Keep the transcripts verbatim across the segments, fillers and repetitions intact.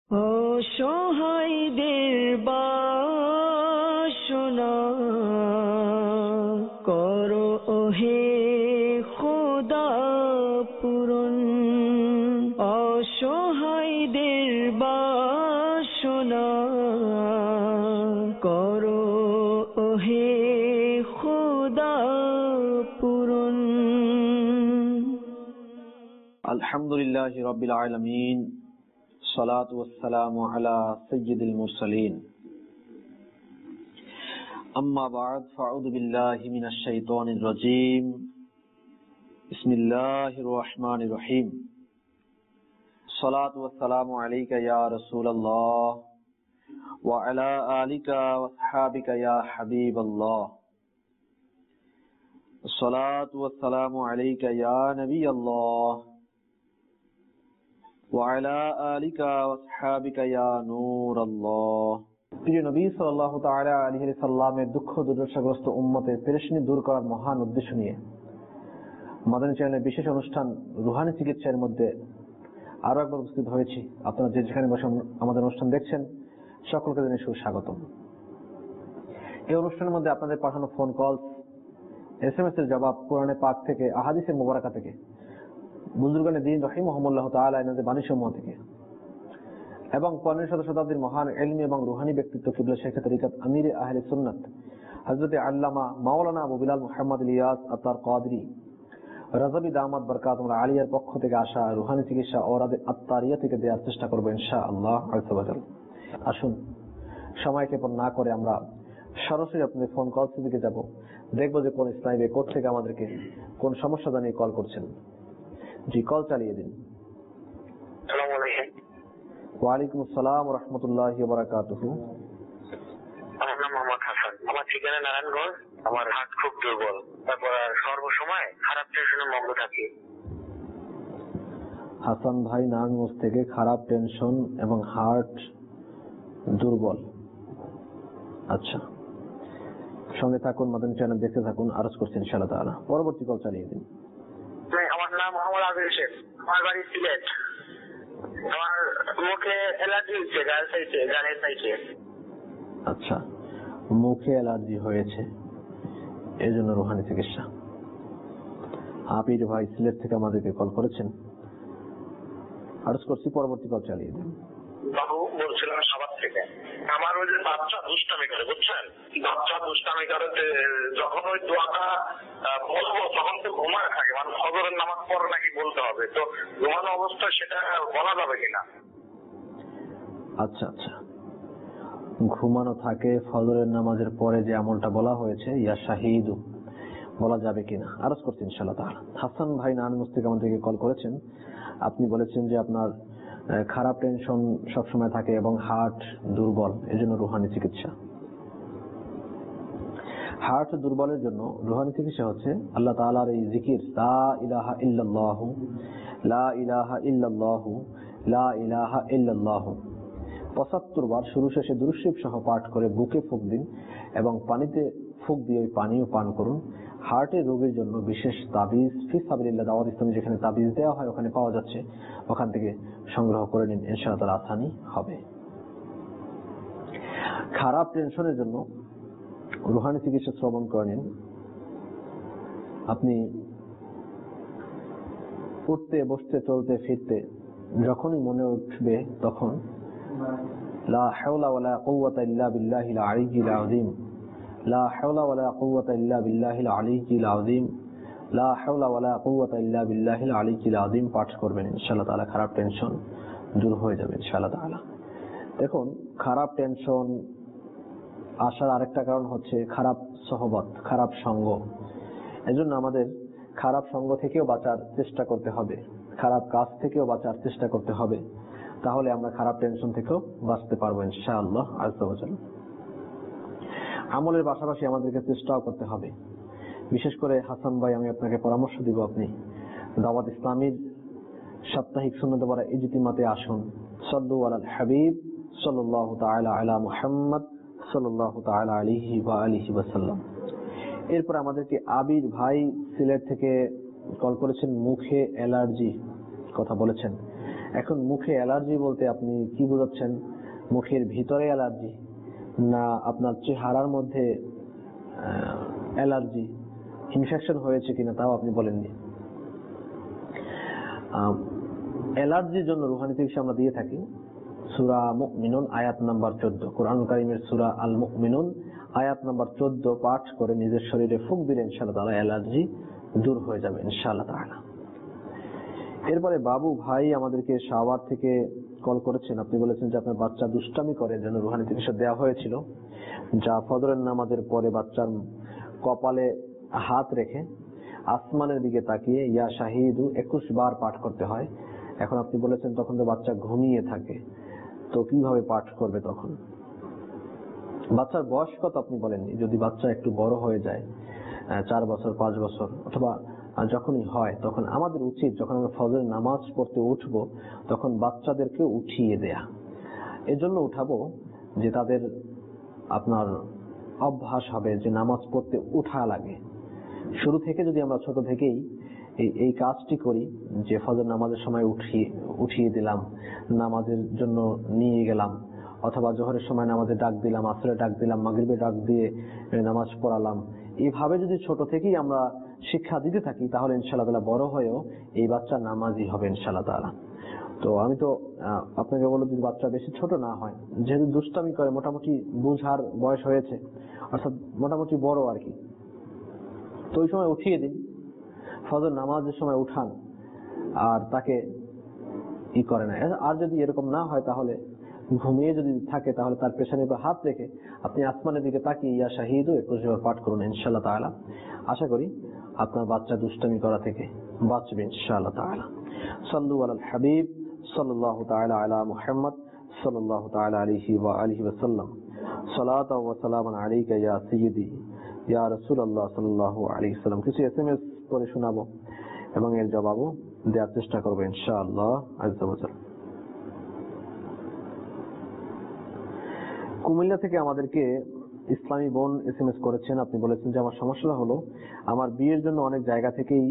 অসহায়দের বাসনা করো ওহে খোদা পূরণ। অসহায়দের বাসনা করো ওহে খোদা পূরণ। আলহামদুলিল্লাহি রাব্বিল আলামিন, সালাতু ওয়াসসালামু আলা সাইয়্যিদিল মুরসালিন। আম্মা বা'দ, ফাআউযু বিল্লাহি মিনাশ শাইতানির রাজীম। বিসমিল্লাহির রাহমানির রহিম। সালাতু ওয়াসসালামু আলাইকা ইয়া রাসূলুল্লাহ ওয়া আলা আলিকা ওয়া আসহাবিকা ইয়া হাবিবাল্লাহ। সালাতু ওয়াসসালামু আলাইকা ইয়া নবিয়াল্লাহ প্রিয় নবী সাল্লাল্লাহু তাআলা আলাইহি সাল্লামের দুঃখ দুর্দশাগ্রস্ত উম্মতের পেরেশানি দূর করার মহান উদ্দেশ্য নিয়ে মাদানী চ্যানেলের বিশেষ অনুষ্ঠান রুহানি চিকিৎসার মধ্যে আরো একবার উপস্থিত হয়েছি। আপনারা যে যেখানে বসে আমাদের অনুষ্ঠান দেখছেন সকলকে জানাই সুস্বাগতম। এই অনুষ্ঠানের মধ্যে আপনাদের পাঠানো phone call, S M S এর জবাব, কোরআনে পাক থেকে, আহাদিসে মুবারাকা থেকে, বুজুর্গানে দ্বীন রাহিমাহুমুল্লাহ তাআলা এনাদের বাণীসমূহ থেকে এবং পনেরো শত শতাব্দীর মহান ইলমি এবং রুহানি ব্যক্তিত্ব কিবলা শেখ তরিকত আমিরে আহলে সুন্নাত হযরত আল্লামা মাওলানা আবু বিলাল মুহাম্মদ ইলিয়াস আতার কাদরি রাজাবি দামাত বরকাতুল আলিয়ার পক্ষ থেকে আসা রুহানি চিকিৎসা ওরাদে আত্তারিয়া থেকে দেওয়ার চেষ্টা করব ইনশাআল্লাহ আযজা ওয়া জাল। আসুন সময়কে পর না করে আমরা সরাসরি আপনাদের ফোন কল দিকে যাব, দেখবো যে কোন ইসলামী ভাই কোথা থেকে আমাদেরকে কোন সমস্যা জানিয়ে কল করছেন। জি, কল চালিয়ে দিন। আসসালামু আলাইকুম। ওয়া আলাইকুম আসসালাম ওয়া রাহমাতুল্লাহি ওয়া বারাকাতুহু। আমার নাম মোহাম্মদ হাসান, আমার ঠিকানা নারায়ণগঞ্জ। আমার হার্ট খুব দুর্বল, তারপর সর্বসময় খারাপ টেনশনে মগ্ন থাকি। হাসান ভাই নারায়ণগঞ্জ থেকে, খারাপ টেনশন এবং হার্ট দুর্বল। আচ্ছা, সঙ্গে থাকুন, মাদানী চ্যানেল দেখতে থাকুন, আরজ করছি ইনশাআল্লাহ তাআলা। পরবর্তী কল চালিয়ে দিন। আমার নাম মোহাম্মদ আবির শেখ, আমার বাড়ি সিলেট। আমার মুখে অ্যালার্জি হচ্ছে, গাল সাইডে, গালের সাইডে। আচ্ছা, মুখে অ্যালার্জি হয়েছে, এই জন্য রুহানি চিকিৎসা। আবির ভাই সিলেট থেকে আমাদেরকে কল করেছেন, আরজ করছি। পরবর্তী কল চালিয়ে দিন। বাবু বলছিলাম সবার থেকে, আমার ওই যে বাচ্চা দুষ্টামি করে, বুঝছেন, বাচ্চা দুষ্টামি করে, যখন ওই দোয়াটা বলবো তখন তো ঘুমায় থাকে, মানে ফজরের নামাজ পড়ে নাকি বলতে হবে, তো ঘুমানো অবস্থায় সেটা বলা যাবে কিনা? আচ্ছা আচ্ছা, ঘুমানো থাকে ফজরের নামাজের পরে যে আমলটা বলা হয়েছে ইয়া শাহিদু, বলা যাবে কিনা, আরজ করছি ইনশাআল্লাহ তাআলা। হাসান ভাই নারায়ণগঞ্জ থেকে আমাদেরকে কল করেছেন। আপনি বলেছেন যে আপনার খারাপ টেনশন সবসময় থাকে এবং হার্ট দুর্বল, এজন্য রুহানি চিকিৎসা। হার্ট দুর্বলের জন্য রুহানি চিকিৎসা হচ্ছে আল্লাহ তাআলার এই জিকির, লা ইলাহা ইল্লাল্লাহু লা ইলাহা ইল্লাল্লাহু লা ইলাহা ইল্লাল্লাহু পঁচাত্তর বার শুরু শেষে দুরূদ শরীফ সহ পাঠ করে বুকে ফুঁক দিন এবং পানিতে ফুঁক দিয়ে ওই পানিও পান করুন। হার্টের রোগের জন্য বিশেষ তাবিজ ফি সাবিলিল্লাহ দাওয়াত ইসলামী যেখানে তাবিজ দেওয়া হয় ওখানে পাওয়া যাচ্ছে, ওখান থেকে সংগ্রহ করে নিন, ইনশাআল্লাহ তাআলা আসানি হবে। খারাপ টেনশনের জন্য রুহানি চিকিৎসা শ্রবণ করে নিন। আপনি উঠতে বসতে চলতে ফিরতে যখনই মনে উঠবে তখন লা হাওলা ওয়ালা কুওয়াতা ইল্লা বিল্লাহিল আলিয়্যিল আযীম, লা হাওলা ওয়ালা কুওয়াতা ইল্লা বিল্লাহিল আলিয়্যিল আযীম, লা হাওলা ওয়ালা কুওয়াতা ইল্লা বিল্লাহিল আলিয়্যিল আযীম পাঠ করবেন, ইনশাআল্লাহ তাআলা খারাপ টেনশন দূর হয়ে যাবে ইনশাআল্লাহ তাআলা। দেখুন, খারাপ টেনশন আসার আরেকটা কারণ হচ্ছে খারাপ সহবত, খারাপ সঙ্গ। এজন্য আমাদের খারাপ সঙ্গ থেকেও বাঁচার চেষ্টা করতে হবে, খারাপ কাজ থেকেও বাঁচার চেষ্টা করতে হবে, তাহলে আমরা খারাপ টেনশন থেকেও বাঁচতে পারবো ইনশাআল্লাহ আযজা ওয়া জাল। আমলের পাশাপাশি আমাদেরকে চেষ্টাও করতে হবে। বিশেষ করে হাসান ভাই, আমি আপনাকে পরামর্শ দিব, আপনি দাওয়াত ইসলামীর সাপ্তাহিক সুন্নাত পড়া ইজতিমাতে আসুন। সাল্লু আলাল হাবিব সাল্লাল্লাহু তাআলা আলা মুহাম্মদ সাল্লাল্লাহু তাআলা আলাইহি ওয়া আলিহি ওয়া সাল্লাম। এরপর আমাদেরকে আবির ভাই সিলেট থেকে কল করেছেন, মুখে অ্যালার্জি কথা বলেছেন। এখন মুখে অ্যালার্জি বলতে আপনি কি বোঝাচ্ছেন? মুখের ভিতরে অ্যালার্জি না আপনার চেহারার মধ্যে অ্যালার্জি, ইনফেকশন হয়েছে কিনা তাও আপনি বলেননি। অ্যালার্জির জন্য রুহানি চিকিৎসা আমরা দিয়ে থাকি। সূরা মুমিনুন আয়াত নাম্বার চোদ্দ, কোরআনুল কারীমের সূরা আল মুমিনুন আয়াত নাম্বার চোদ্দ পাঠ করে নিজের শরীরে ফুঁক দিলে ইনশাআল্লাহ তাআলা অ্যালার্জি দূর হয়ে যাবে ইনশাআল্লাহ তাআলা। এরপরে বাবু ভাই আমাদেরকে শাওয়ার থেকে কল করেছেন। আপনি বলেছেন যে আপনার বাচ্চা দুষ্টামি করে, জন্য রুহানি চিকিৎসা দেওয়া হয়েছিল, যা ফজরের নামাজের পরে বাচ্চার কপালে হাত রেখে আসমানের দিকে তাকিয়ে ইয়া শাহিদু একুশ বার পাঠ করতে হয়। এখন আপনি বলেছেন তখন তো বাচ্চা ঘুমিয়ে থাকে, তো কিভাবে পাঠ করবে তখন? বাচ্চার বয়স কত আপনি বলেননি। যদি বাচ্চা একটু বড় হয়ে যায়, চার বছর পাঁচ বছর অথবা যখনই হয়, তখন আমাদের উচিত যখন আমরা ফজরের নামাজ পড়তে উঠবো তখন বাচ্চাদেরকে উঠিয়ে দেয়া। এজন্য উঠাবো যে তাদের আপনার অভ্যাস হবে যে নামাজ পড়তে উঠা লাগে। শুরু থেকে যদি আমরা ছোট থেকেই এই এই কাজটি করি যে ফজর নামাজের সময় উঠিয়ে উঠিয়ে দিলাম, নামাজের জন্য নিয়ে গেলাম, অথবা জোহরের সময় নামাজে ডাক দিলাম, আসরে ডাক দিলাম, মাগরিবে ডাক দিয়ে নামাজ পড়ালাম, এইভাবে যদি ছোট থেকেই আমরা শিক্ষা দিতে থাকি তাহলে ইনশাআল্লাহ তাআলা বড় হয়েও এই বাচ্চা নামাজি হবে ইনশাআল্লাহ তাআলা। তো আমি তো আপনাকে বলবো যদি বাচ্চা বেশি ছোট না হয়, যেহেতু দুষ্টামি করে মোটামুটি বুঝার বয়স হয়েছে, অর্থাৎ মোটামুটি বড় আর কি, তো ওই সময় উঠিয়ে দিন, ফজর নামাজের সময় উঠান আর তাকে ই করে না। আর যদি এরকম না হয় তাহলে ঘুমিয়ে যদি থাকে তাহলে তার পেছনে হাত রেখে আপনি আসমানের দিকে তাকিয়ে ইয়া শাহিদু একুশ বার পাঠ করুন ইনশাআল্লাহ তাআলা। আশা করি আপনার বাচ্চা দুষ্টামি করা থেকে বাঁচবে ইনশাআল্লাহ তাআলা। সাল্লু আলাল হাবিব সাল্লাল্লাহু তাআলা আলা মুহাম্মদ সাল্লাল্লাহু তাআলা আলাইহি ওয়া আলিহি ওয়া সাল্লাম। সালাতু ওয়া সালামুন আলাইকা ইয়া সাইয়্যিদি ইয়া রাসূলুল্লাহ সাল্লাল্লাহু আলাইহি ওয়াসাল্লাম। কিছু এসএমএস করে শোনাবো এবং এর জবাবও দেওয়ার চেষ্টা করবো ইনশাআল্লাহ আজ্জা ওয়া জাল। কুমিল্লা থেকে আমাদেরকে ইসলামী বোন এসএমএস করেছেন। আপনি বলেছেন যে আমার সমস্যা হলো আমার বিয়ের জন্য অনেক জায়গা থেকেই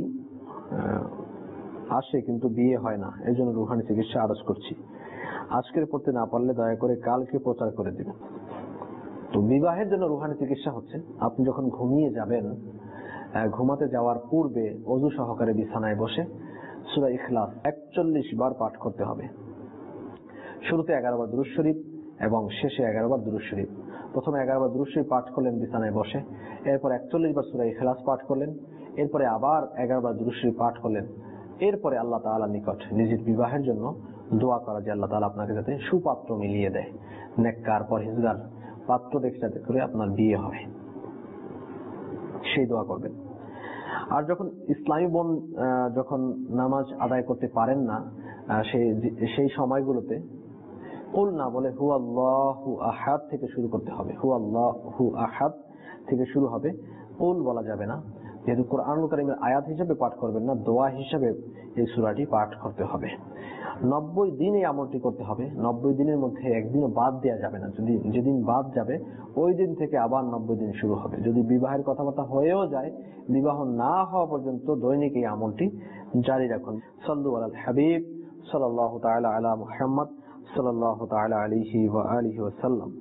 আসে কিন্তু বিয়ে হয় না, এই জন্য রুহানি চিকিৎসা আরজ করছি। আজকের পড়তে না পারলে দয়া করে কালকে প্রচার করে দিবেন। তো বিবাহের জন্য রুহানি চিকিৎসা হচ্ছে আপনি যখন ঘুমিয়ে যাবেন, ঘুমাতে যাওয়ার পূর্বে ওযু সহকারে বিছানায় বসে সূরা ইখলাস একচল্লিশ বার পাঠ করতে হবে। শুরুতে এগারো বার দুরূদ শরীফ এবং শেষে এগারো বার দুরূদ শরীফ। প্রথমে এগারো বার দুরূদ শরীফ পাঠ করলেন বিছানায় বসে, এরপর একচল্লিশ বার সূরা ইখলাস পাঠ করলেন, এরপরে আবার এগারো বার দুরূদ শরীফ পাঠ করলেন। এরপরে আল্লাহ তাআলার নিকট নিজের বিবাহের জন্য দোয়া করা যে আল্লাহ তাআলা আপনাকে যাতে সুপাত্র মিলিয়ে দেয়, নেককার পরহেজগার পাত্র দেখে যাতে করে আপনার বিয়ে হয়, সেই দোয়া করবেন। আর যখন ইসলামী বোন যখন নামাজ আদায় করতে পারেন না, সেই সেই সময়গুলোতে কুল না বলে হু আল্লাহু আহাদ থেকে শুরু করতে হবে। হু আল্লাহু আহাদ থেকে শুরু হবে, কুল বলা যাবে না। যেহেতু কোরআনুল কারীমের আয়াত হিসেবে পাঠ করবেন না, দোয়া হিসেবে এই সূরাটি পাঠ করতে হবে। নব্বই দিন এই আমলটি করতে হবে। নব্বই দিনের মধ্যে একদিনও বাদ দেওয়া যাবে না। যদি যেদিন বাদ যাবে ওই দিন থেকে আবার নব্বই দিন শুরু হবে। যদি বিবাহের কথাবার্তা হয়েও যায়, বিবাহ না হওয়া পর্যন্ত দৈনিক এই আমলটি জারি রাখুন। সাল্লু আলাল হাবিব সাল্লাল্লাহু তাআলা আলা মুহাম্মদ সাল্লাল্লাহু তাআলা আলাইহি ওয়া আলিহি ওয়া সাল্লাম।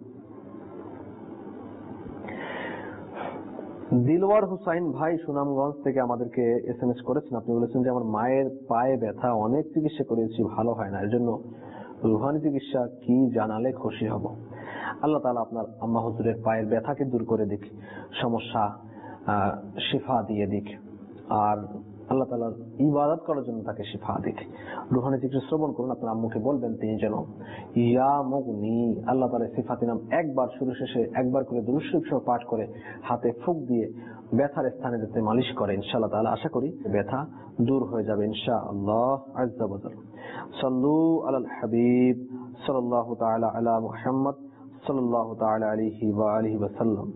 দিলওয়ার হুসাইন ভাই সুনামগঞ্জ থেকে আমাদেরকে এসএমএস করেছেন। আপনি বলেছেন যে আমার মায়ের পায়ে ব্যথা, অনেক চিকিৎসা করেছি, ভালো হয় না, এর জন্য রুহানি চিকিৎসা কি জানালে খুশি হব। আল্লাহ তাআলা আপনার আম্মা হুজুরের পায়ের ব্যথাকে দূর করে দিক, সমস্যা শিফা দিয়ে দিক, আর আল্লাহ তাআলার ইবাদত করার জন্য তাকে শিফা দিক। রুহানি চিকিৎসা শ্রবণ করুন, আপনার আম্মুকে বলবেন তিনি যেন ইয়া মুগনি আল্লাহ তাআলার সিফাতি নাম একবার শুরু শেষে একবার করে দুরূদ শরীফ সহ পাঠ করে হাতে ফুঁক দিয়ে ব্যথার স্থানে যাতে মালিশ করে ইনশাআল্লাহ তাআলা, আশা করি ব্যথা দূর হয়ে যাবে ইনশাআল্লাহ আজ্জা ওয়া জাল। সাল্লু আলাল হাবিব সাল্লাল্লাহু তাআলা আলা মুহাম্মদ সাল্লাল্লাহু তাআলা আলাইহি ওয়া আলিহি ওয়া সাল্লাম।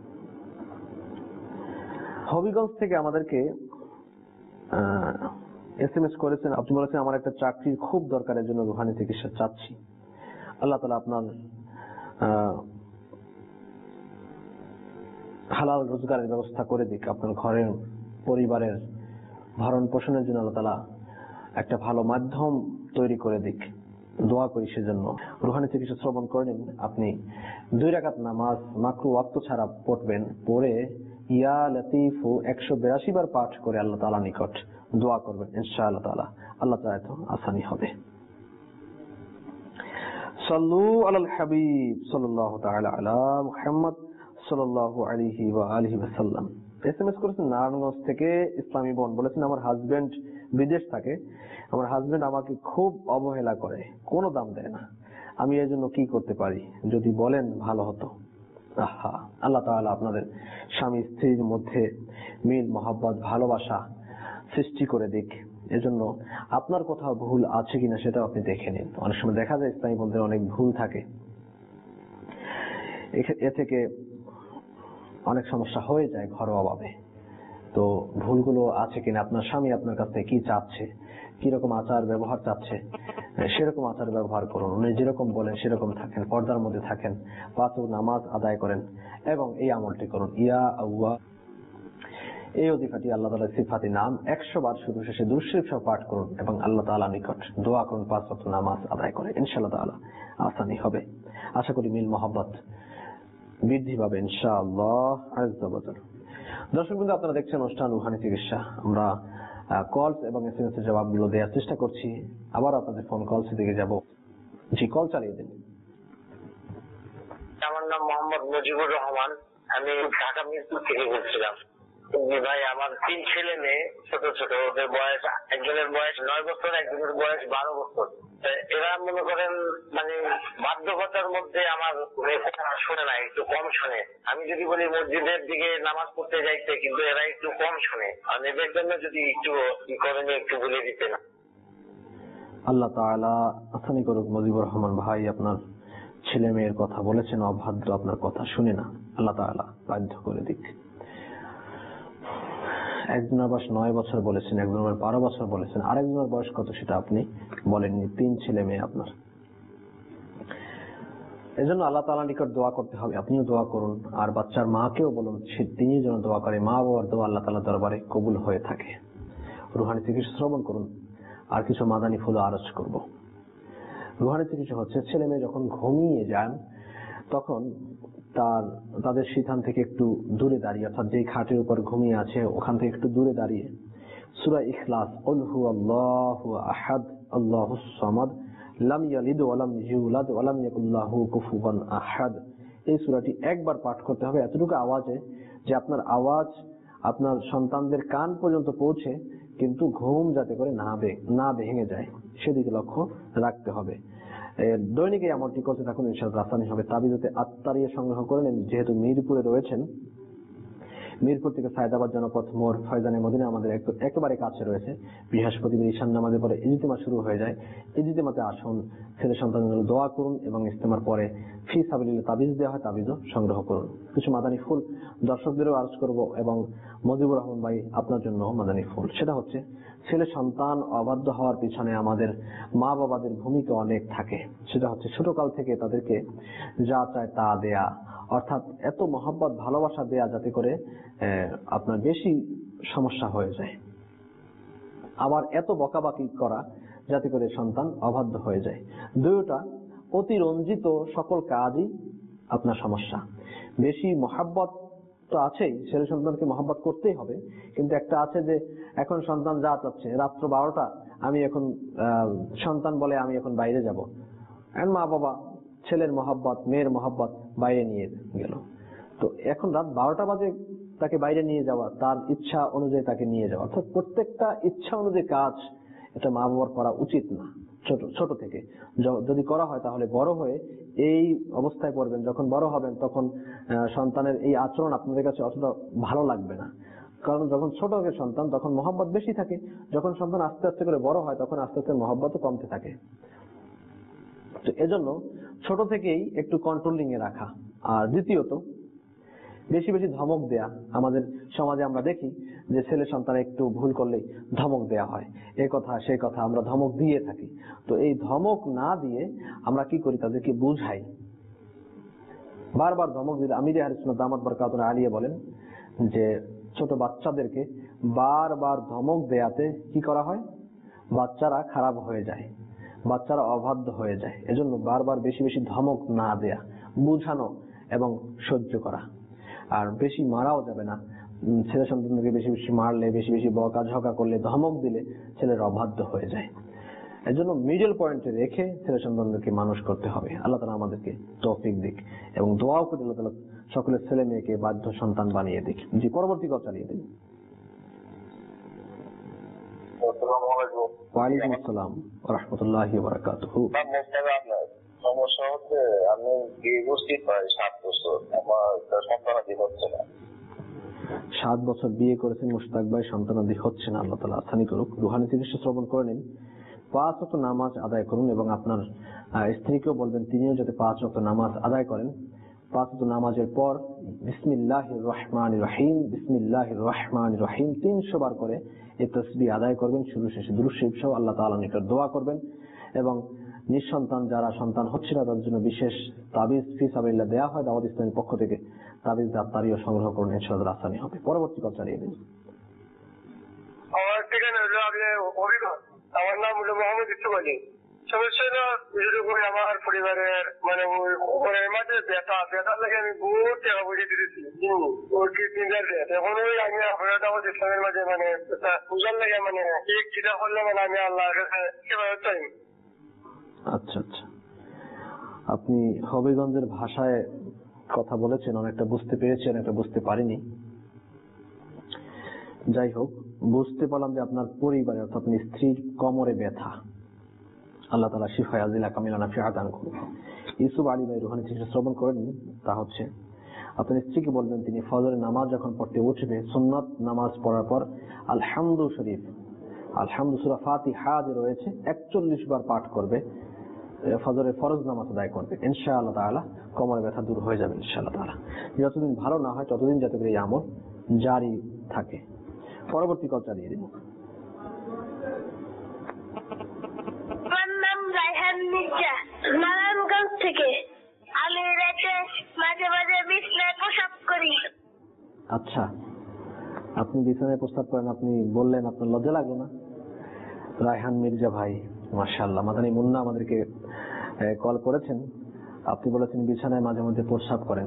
হবিগঞ্জ থেকে আমাদেরকে এসএমএস করেছেন। আপনি বলেছেন আমার একটা চাকরির খুব দরকারের জন্য রুহানি চিকিৎসা চাচ্ছি। আল্লাহ তাআলা আপনার হালাল রোজগারের ব্যবস্থা করে দিক, আপনার ঘরের পরিবারের ভরণ পোষণের জন্য আল্লাহ তাআলা একটা ভালো মাধ্যম তৈরি করে দিক, দোয়া করি সেজন্য। রুহানি থেকে কিছু শ্রবণ করে নিন। আপনি দুই রাকাত নামাজ মাকরু ওয়াক্ত ছাড়া পড়বেন, পড়ে ইয়া লতিফু একশো বিরাশি বার পাঠ করে আল্লাহ তাআলা নিকট দোয়া করবেন, ইনশাআল্লাহ তাআলা আল্লাহ চায় তো আসানি হবে। সাল্লু আলাল হাবিব সাল্লাল্লাহু তাআলা আলা মুহাম্মদ সাল্লাল্লাহু আলাইহি ওয়া আলিহি ওয়াসাল্লাম। এসএমএস করেছেন নারায়ণগঞ্জ থেকে ইসলামী বোন, বলেছেন আমার হাজবেন্ড বিদেশ থাকে, আমার হাজবেন্ড আমাকে খুব অবহেলা করে, কোনো দাম দেয় না, আমি এর জন্য কি করতে পারি যদি বলেন ভালো হতো। আহা, আল্লাহ তাআলা আপনাদের স্বামী স্ত্রীর মধ্যে মিল মহব্বত ভালোবাসা সৃষ্টি করে দিক। এজন্য আপনার কোথাও ভুল আছে কিনা সেটা আপনি দেখে নিন। অনেক সময় দেখা যায় ইসলামী বোনদের অনেক ভুল থাকে, এ থেকে অনেক সমস্যা হয়ে যায় ঘরোয়াভাবে। তো ভুলগুলো আছে কিনা, আপনার স্বামী আপনার কাছ থেকে কি চাচ্ছে, কিরকম আচার ব্যবহার চাচ্ছে, সেরকম আচার ব্যবহার করুন। উনি যেরকম বলেন সেরকম থাকেন, পর্দার মধ্যে থাকেন, পাঁচ ওয়াক্ত নামাজ আদায় করেন এবং এই আমলটি করুন। ইয়া আল্লাহ, এই অধিকারটি আল্লাহ তাআলার সিফাতি নাম একশো বার শুরু শেষে দুরূদ শরীফ সহ পাঠ করুন এবং আল্লাহ তাআলার নিকট দোয়া করুন, পাঁচ ওয়াক্ত নামাজ আদায় করে, ইনশাআল্লাহ তাআলা আসানি হবে। আশা করি মিল মহব্বত বৃদ্ধি পাবে ইনশাআল্লাহ আযজা ওয়া জাল। দর্শকবৃন্দ, আপনারা দেখছেন অনুষ্ঠান রুহানি চিকিৎসা। আমরা কলস এবং এসএমএস এর জবাবগুলো দেওয়ার চেষ্টা করছি। আবার আপনাদের ফোন কলস দিকে যাব। জি, কল চালিয়ে দিন। আমার নাম মোহাম্মদ মুজিবুর রহমান, আমি ঢাকা মিরপুর থেকে বলছিলাম। ভাই, আমার তিন ছেলে মেয়ে, ছোট ছোট, ওদের বয়স, একজনের বয়স নয় বছর, একজনের বয়স বারো বছর। এরা মনে করেন মানে বাধ্যকতার মধ্যে আমার শোনে না, একটু কম শোনে। আমি যদি বলি মসজিদের দিকে নামাজ পড়তে যাইতে, কিন্তু এরা একটু কম শোনে। আর এদের জন্য যদি একটু কি করেন একটু বলে দিতে না। আল্লাহ তাআলা আসানি করুক। মুজিবুর রহমান ভাই, আপনার ছেলে মেয়ের কথা বলেছেন, অবাধ্য, আপনার কথা শুনে না, আল্লাহ তাআলা বাধ্য করে দিক। একজনের বয়স নয় বছর বলেছেন, একজনের বয়স বারো বছর বলেছেন, আরেকজনের বয়স কত সেটা আপনি বলেননি। তিন ছেলে মেয়ে আপনার, এজন্য আল্লাহ তাআলার নিকট দোয়া করতে হবে। আপনিও দোয়া করুন, আর বাচ্চার মাকেও বলুন তিনি যেন দোয়া করে। মা বাবার দোয়া আল্লাহ তাআলার দরবারে কবুল হয়ে থাকে। রুহানি চিকিৎসা শ্রবণ করুন। আর কিছু মাদানী ফুল আরজ করব। রুহানি চিকিৎসা হচ্ছে ছেলে মেয়ে যখন ঘুমিয়ে যান তখন তার তাদের সিথান থেকে একটু দূরে দাঁড়িয়ে, অর্থাৎ যেই খাটের উপর ঘুমিয়ে আছে ওখান থেকে একটু দূরে দাঁড়িয়ে সূরা ইখলাস, কুল হুয়াল্লাহু আহাদ আল্লাহুস সামাদ লাম ইয়ালিদ ওয়া লাম ইউলাদ ওয়া লাম ইয়াকুল লাহু কুফুয়ান আহাদ, এই সূরাটি একবার পাঠ করতে হবে এতটুকু আওয়াজে যে আপনার আওয়াজ আপনার সন্তানদের কান পর্যন্ত পৌঁছে, কিন্তু ঘুম যাতে করে না না ভেঙে যায় সেদিকে লক্ষ্য রাখতে হবে। দৈনিক এই আমলটি করতে থাকুন, ইনশাআল্লাহ আসানি হবে। তাবিজতে আত্মারিয়া সংগ্রহ করে নেন। যেহেতু মিরপুরে রয়েছেন, মিরপুর থেকে সায়দাবাদ জনপথ মোড় ফয়জানে মদিনা আমাদের একেবারে কাছে রয়েছে। বৃহস্পতিবার ঈশান নামাজের পরে ইজতিমা শুরু হয়ে যায়। ইজতিমাতে আসুন, ছেলে সন্তানদের জন্য দোয়া করুন এবং ইজতিমার পরে ফি সাবিলিল্লাহ তাবিজ দেওয়া হয়, তাবিজও সংগ্রহ করুন। কিছু মাদানী ফুল দর্শকদেরও আরজ করব এবং মুজিবুর রহমান ভাই আপনার জন্য মাদানী ফুল। সেটা হচ্ছে ছেলে সন্তান অবাধ্য হওয়ার পিছনে আমাদের মা বাবাদের ভূমিকা অনেক থাকে। সেটা হচ্ছে ছোটকাল থেকে তাদেরকে যা চায় তা দেয়া, অর্থাৎ এত মহব্বত ভালোবাসা দেয়া যাতে করে আপনার বেশি সমস্যা হয়ে যায়। আবার এত বকাবাকি করা যাতে করে সন্তান অবাধ্য হয়ে যায়। দুইটা অতিরঞ্জিত সকল কাজই আপনার সমস্যা। বেশি মহব্বত তো আছেই, ছেলে সন্তানকে মহব্বত করতেই হবে, কিন্তু একটা আছে যে এখন সন্তান যা চাচ্ছে, রাত্র বারোটা আমি এখন সন্তান বলে আমি এখন বাইরে যাব, মা বাবা ছেলের মহব্বত মেয়ের মহব্বত বাইরে নিয়ে গেল। তো এখন রাত বারোটা বাজে তাকে বাইরে নিয়ে যাওয়া, তার ইচ্ছা অনুযায়ী তাকে নিয়ে যাওয়া, অর্থাৎ প্রত্যেকটা ইচ্ছা অনুযায়ী কাজ এটা মা বাবার করা উচিত না। ছোট ছোট থেকে যদি করা হয় তাহলে বড় হয়ে এই অবস্থায় পড়বেন, যখন বড় হবেন তখন সন্তানের এই আচরণ আপনাদের কাছে অতটা ভালো লাগবে না। কারণ যখন ছোট হবে সন্তান তখন মহব্বত বেশি থাকে, যখন সন্তান আস্তে আস্তে করে বড় হয় তখন আস্তে আস্তে মহব্বতও কমতে থাকে। তো এজন্য ছোট থেকেই একটু কন্ট্রোলিং এ রাখা। আর দ্বিতীয়ত বেশি বেশি ধমক দেয়া। আমাদের সমাজে আমরা দেখি যে ছেলে সন্তান একটু ভুল করলেই ধমক দেয়া হয়, এ কথা সে কথা আমরা ধমক দিয়ে থাকি। তো এই ধমক না দিয়ে আমরা কি করি, তাদেরকে বুঝাই। বারবার ধমক দিলে আমির আহলে সুন্নাত দামাত বরকাতুহু আলিয়া বলেন যে ছোট বাচ্চাদেরকে বারবার ধমক দেয়াতে কি করা হয়, বাচ্চারা খারাপ হয়ে যায়। বাচ্চারা অবাধ্য হয়ে যায়। এজন্য বারবার বেশি বেশি ধমক না দেয়া, বুঝানো এবং সহ্য করা। আর বেশি মারাও যাবে না। ছেলে সন্তানকে বেশি বেশি মারলে, বেশি বেশি বকাঝকা করলে, ধমক দিলে ছেলের অবাধ্য হয়ে যায়। এজন্য মিডল পয়েন্টে রেখে ছেলে সন্তানদেরকে মানুষ করতে হবে। আল্লাহ তাআলা আমাদেরকে তৌফিক দিক এবং দোয়াও করে আল্লাহ তাআলা সকলের ছেলে মেয়েকে বাধ্য সন্তান বানিয়ে দিক। জি, পরবর্তী কথা চালিয়ে দিন। ওয়ালাইকুম আসসালাম ওয়া রাহমাতুল্লাহি ওয়া বারাকাতুহু। সমস্যা হচ্ছে আমি বিয়ে করছি প্রায় সাত বছর, আমার সন্তানাদি হচ্ছে না। সাত বছর বিয়ে করেছেন মুশতাক ভাই, সন্তানাদি হচ্ছে না। আল্লাহ তাআলা আসানি করুক। রুহানি চিকিৎসা শ্রবণ করে নিন, পাঁচ ওয়াক্ত নামাজ আদায় করুন এবং আপনার স্ত্রীকেও বলবেন তিনিও যাতে পাঁচ ওয়াক্ত নামাজ আদায় করেন। পাঁচ ওয়াক্ত নামাজের পর বিসমিল্লাহির রহমানির রহিম বিসমিল্লাহির রহমানির রহিম তিনশো বার করে এই তাসবিহ আদায় করবেন। শুরু শেষে দুরূদ শরীফ সহ আল্লাহ তাআলার নিকট দোয়া করবেন এবং নিঃসন্তান যারা সন্তান হচ্ছে না তাদের জন্য বিশেষ তাবিজ ফি সাবিলিল্লাহ দেওয়া হয় দাওয়াত ইসলামের পক্ষ থেকে। তাবিজ দাপ্তারিও সংগ্রহ করুন, ইনশাআল্লাহ আসানি হবে। পরবর্তী কথা চালিয়ে দিন। আমার ঠিকানা হলো আপনি অভিজ্ঞ, আমার নাম হলো মোহাম্মদ ইসুফ আলী। সমস্যা হলো এরকম আমার পরিবারের মানে ওই ওপরের মাঝে ব্যথা ব্যথা লাগে, আমি বহুত টাকা পয়সা দিতেছি ওর কি তিনটার ব্যথা। এখন ওই আমি আপনার দাওয়াত ইসলামের মাঝে মানে পূজার লাগে মানে এক চিন্তা করলে মানে আমি আল্লাহর কাছে কিভাবে চাই। আচ্ছা আচ্ছা, আপনি হবিগঞ্জের ভাষায় কথা বলেছেন, অনেকটা বুঝতে পেরেছি, অনেকটা বুঝতে পারিনি। যাই হোক, বুঝতে পারলাম যে আপনার পরিবারে অর্থাৎ আপনি স্ত্রীর কোমরে ব্যথা। আল্লাহ তাআলা শিফা আজিলা কামিলা নাফিআ দান করুন। ইউসুফ আলী ভাই রুহানি চিকিৎসা শ্রবণ করেন, তা হচ্ছে আপনার স্ত্রীকে বলবেন তিনি ফজরের নামাজ যখন পড়তে উঠবে সুন্নাত নামাজ পড়ার পর আলহামদু শরীফ, আলহামদু সূরা ফাতিহা যে রয়েছে একচল্লিশ বার পাঠ করবে, ফজরের ফরজ নামাজ আদায় করবে। ইনশাআল্লাহ তাআলা কোমরের ব্যথা দূর হয়ে যাবে ইনশাআল্লাহ তাআলা। যতদিন ভালো না হয় ততদিন যাতে করে এই আমল জারি থাকে। পরবর্তী কল চালিয়ে দিন। আমার নাম রায়হান মির্জা, নারায়ণগঞ্জ থেকে। আমি রাতে মাঝে মাঝে বিছানায় প্রসাব করি। আচ্ছা, আপনি বিছানায় প্রস্তাব করেন, আপনি বললেন আপনার লজ্জা লাগলো না? রায়হান মির্জা ভাই মাশাআল্লাহ, মাদানী মুন্না আমাদেরকে কল করেছেন। আপনি বলেছেন বিছানায় মাঝে মধ্যে প্রস্রাব করেন।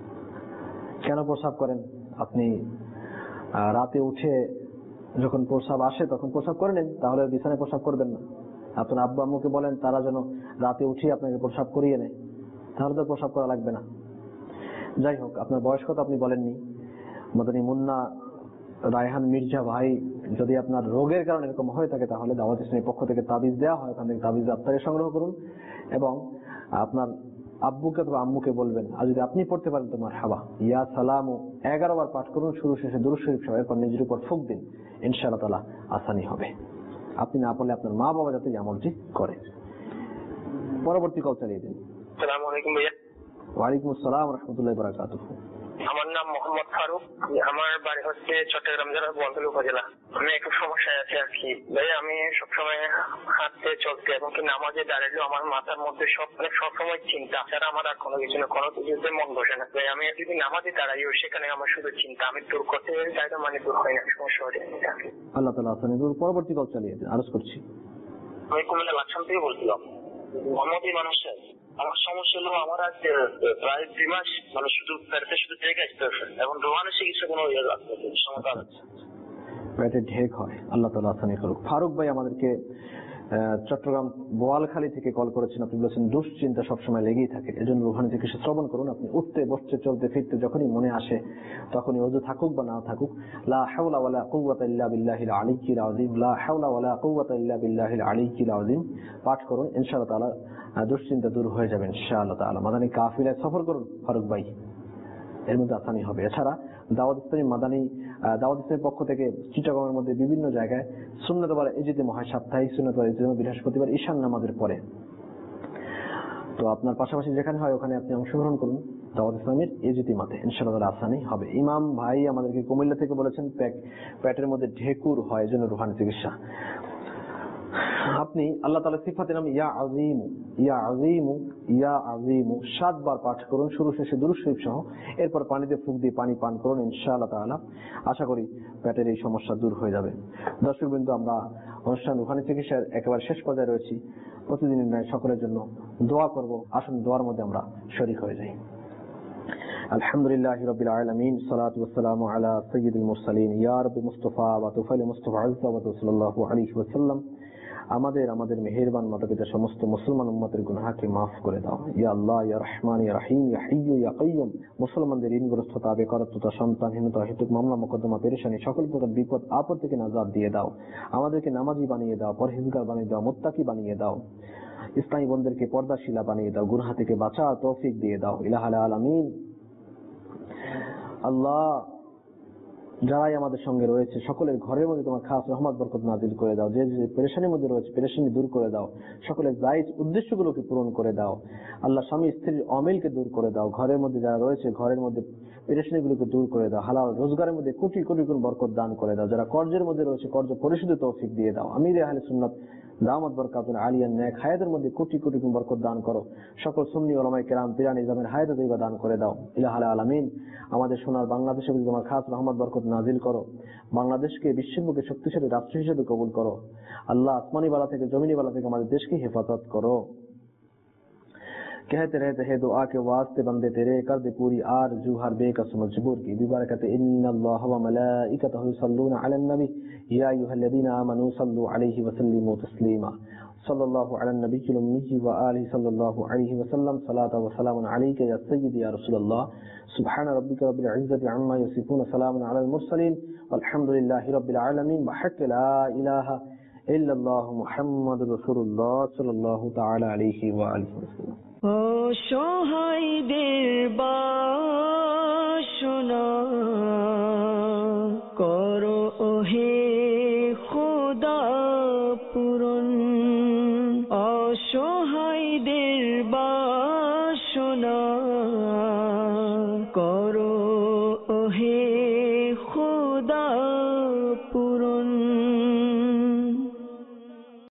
কেন প্রস্রাব করেন? আপনি রাতে উঠে যখন প্রস্রাব আসে তখন প্রস্রাব করে নেন, তাহলে বিছানায় প্রস্রাব করবেন না। আপনার আব্বু আম্মুকে বলেন তারা যেন রাতে উঠে আপনাকে প্রস্রাব করিয়ে নেয়, তাহলে তো প্রস্রাব করা লাগবে না। যাই হোক, আপনার বয়স কত আপনি বলেননি। মাদানী মুন্না রায়হান মির্জা ভাই, যদি আপনার রোগের কারণে এরকম হয়ে থাকে তাহলে দাওয়াত ইসলামের পক্ষ থেকে তাবিজ দেওয়া হয়, ওখান থেকে তাবিজ দাপ্তারে সংগ্রহ করুন এবং আপনার আব্বুকে অথবা আম্মুকে বলবেন। আর যদি আপনি পড়তে পারেন তো মারহাবা, ইয়া সালামু এগারো বার পাঠ করুন শুরু শেষে দুরূদ শরীফ সহ, এরপর নিজের উপর ফুঁক দিন, ইনশাআল্লাহ তাআলা আসানি হবে। আপনি না পড়লে আপনার মা বাবা যাতে আমলটি করে। পরবর্তী কল চালিয়ে দিন। আসসালামু আলাইকুম ভাইয়া। ওয়ালাইকুম আসসালাম ওয়া রাহমাতুল্লাহি ওয়া বারাকাতুহু। আমার নাম মোহাম্মদ ফারুক, আমার বাড়ি হচ্ছে চট্টগ্রাম জেলার বোয়ালখালী উপজেলা। আমি একটু সমস্যায় আছি আর কি ভাই, আমি সবসময় হাঁটতে চলতে এবং কি নামাজে দাঁড়ালেও আমার মাথার মধ্যে সব মানে সবসময় চিন্তা ছাড়া আমার আর কোনো কিছু না, কোনো কিছুতে মন বসে না ভাই। আমি যদি নামাজে দাঁড়াইও সেখানে আমার শুধু চিন্তা, আমি দূর করতে চাই না, মানে দূর হয় না, সমস্যা হয়ে যায়। আল্লাহ তাআলা আসানি করুন। পরবর্তী কল চালিয়ে দিন, আরজ করছি। আমি কুমিল্লা লাকসাম থেকে বলছিলাম। মোহাম্মদ মানুষের আমার সমস্যা হলো আমার আজ প্রায় দুই মাস মানে শুধু পেটে শুধু ঢেক আসতে এবং রোহানি চিকিৎসা কোনো ইয়ে লাগবে সমাধান। পেটে ঢেক হয়, আল্লাহ তাআলা আসানি করুক। ফারুক ভাই আমাদেরকে চট্টগ্রাম বোয়ালখালী থেকে কল করেছেন। আপনি বলেছেন দুশ্চিন্তা সবসময় লেগেই থাকে, এজন্য রুহানি চিকিৎসা শ্রবণ করুন। আপনি উঠতে বসতে চলতে ফিরতে যখনই মনে আসে তখনই ওযু থাকুক বা না থাকুক লা হাওলা ওয়ালা কুওয়াতা ইল্লা বিল্লাহিল আলিয়্যিল আযীম, লা হাওলা ওয়ালা কুওয়াতা ইল্লা বিল্লাহিল আলিয়্যিল আযীম পাঠ করুন, ইনশাআল্লাহ তাআলা দুশ্চিন্তা দূর হয়ে যাবে ইনশাআল্লাহ তাআলা। মাদানী কাফিলায় সফর করুন ফারুক ভাই, এর মধ্যে আসানি হবে। এছাড়া দাওয়াত ইসলামী মাদানী দাওয়াত ইসলামের পক্ষ থেকে চিটাগংয়ের মধ্যে বিভিন্ন জায়গায় সুন্নাত ওয়াল ইজতিমা হয়, সাপ্তাহিক সুন্নাত ওয়াল ইজতিমা বৃহস্পতিবার ঈশান নামাজের পরে। তো আপনার পাশাপাশি যেখানে হয় ওখানে আপনি অংশগ্রহণ করুন দাওয়াত ইসলামের ইজতিমাতে, ইনশাআল্লাহ আসানি হবে। ইমাম ভাই আমাদেরকে কুমিল্লা থেকে বলেছেন পেটের মধ্যে ঢেকুর হয়, জন্য রুহানি চিকিৎসা। আপনি আল্লাহ তাআলার সিফাতের নাম ইয়া আযীম, ইয়া আযীম, ইয়া আযীম সাতবার পাঠ করুন শুরু শেষে দুরূদ শরীফ সহ, এরপর পানিতে ফুঁক দিয়ে পানি পান করুন, ইনশাআল্লাহ তাআলা আশা করি পেটের এই সমস্যা দূর হয়ে যাবে। দর্শকবৃন্দ, আমরা অনুষ্ঠান রুহানি চিকিৎসার একেবারে শেষ পর্যায়ে রয়েছি। প্রতিদিনের ন্যায় সকলের জন্য দোয়া করব। আসুন দোয়ার মধ্যে আমরা শরীক হয়ে যাই। আলহামদুলিল্লাহি রাব্বিল আলামিন, সালাতু ওয়াসসালামু আলা সাইয়্যিদিল মুরসালিন, ইয়া রাব্বি মুস্তাফা ওয়া তুফাইল মুস্তাফা আযza ওয়া সাল্লাল্লাহু আলাইহি ওয়াসাল্লাম। আমাদের আমাদের মেহেরবান মাতা-পিতা সমস্ত মুসলমান উম্মতের গুনাহকে মাফ করে দাও। ইয়া আল্লাহ, ইয়া রহমান, ইয়া রহিম, ইয়া হাইয়্যু ইয়া কাইয়্যুম। মুসলমানদের ঋণগ্রস্ততা, বেকারত্বতা, সন্তানহীনতা, হেতুক মামলা মোকদ্দমা, পেরেশানি, সকল প্রকার বিপদ আপদ থেকে নাজাত দিয়ে দাও। আমাদেরকে নামাজি বানিয়ে দাও, পরহেজগার বানিয়ে দাও, মুত্তাকি বানিয়ে দাও। ইসলামী বোনদেরকে পর্দাশীলা বানিয়ে দাও, গুনাহ থেকে বাঁচার তৌফিক দিয়ে দাও। ইলাহাল আলামিন। আল্লাহ, যারাই আমাদের সঙ্গে রয়েছে সকলের ঘরের মধ্যে তোমার খাস রহমত বরকত নাজিল করে দাও। যে যে পেরেশানির মধ্যে রয়েছে পেরেশানি দূর করে দাও। সকলের জায়েজ উদ্দেশ্যগুলোকে পূরণ করে দাও। আল্লাহ, স্বামী স্ত্রীর অমিলকে দূর করে দাও। ঘরের মধ্যে যারা রয়েছে ঘরের মধ্যে পেরেশানিগুলোকে দূর করে দাও। হালাল রোজগারের মধ্যে কোটি কোটি গুণ বরকত দান করে দাও। যারা কর্জের মধ্যে রয়েছে কর্জ পরিশোধের তৌফিক দিয়ে দাও। আমির আহলে সুন্নাত দামাত বরকাতুল আলিয়া নেক হায়াতের মধ্যে কোটি কোটি গুণ বরকত দান করো। সকল সুন্নি উলামায়ে কেরাম পীরান ইজামের হায়াত তৈবা দান করে দাও। ইলাহাল আলামিন। আমাদের সোনার বাংলাদেশে তোমার খাস রহমত বরকত নাজিল করো। বাংলাদেশকে বিশ্বের বুকে শক্তিশালী রাষ্ট্র হিসেবে কবুল করো। আল্লাহ, আসমানি বালা থেকে জমিনি বালা থেকে আমাদের দেশকে হেফাজত করো। कहते रहते हैं दुआ के वास्ते बंदे तेरे, कर दे पूरी आरज़ू हर बेकस मजबूर की। बिबरकत इन्नल्लाह व मलाइकतहु युसल्लूना अलन नबी या अय्युहल्लज़ीना आमनू सल्लू अलैहि व सल्लिमू तस्लीमा। सल्लल्लाहु अलन नबिय्यिल उम्मी व आलिहि सल्लल्लाहु अलैहि वसल्लम। सलातु व सलामुन अलैका या सय्यिदी या रसूलल्लाह। सुब्हान रब्बिका रब्बिल इज्जति अम्मा यसिफून, सलामुन अलल मुरसलीन, वल्हम्दुलिल्लाहि रब्बिल आलमीन। बहक ला इलाहा इल्लल्लाहु मुहम्मदुर रसूलुल्लाह सल्लल्लाहु ताआला अलैहि व आलिहि वसल्लम। অসহায়দের বাসনা করো ওহে খোদা পূরণ। অসহায়দের বাসনা